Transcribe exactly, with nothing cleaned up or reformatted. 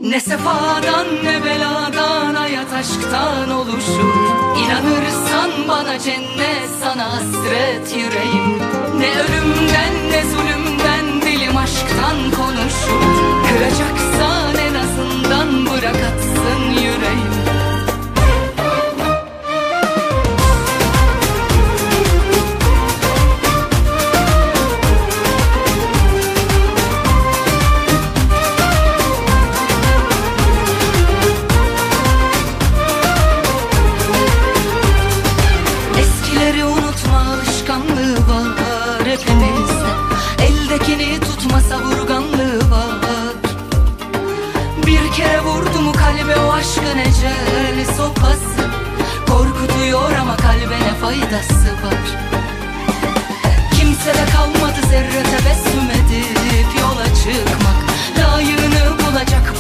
Ne sefadan ne beladan hayat aşktan oluşur. İnanırsan bana cennet, sana hasret yüreğim. Ne ölümden ne zulümden dilim aşktan konuşur. Kıracaksan en azından bırak atsın yüreğim. Eldekini tutma savurganlığı var. Bir kere vurdu mu kalbe o aşkın eceli sopası. Korkutuyor ama kalbe ne faydası var. Kimsede kalmadı zerre tebessüm edip yola çıkmak. Layığını bulacak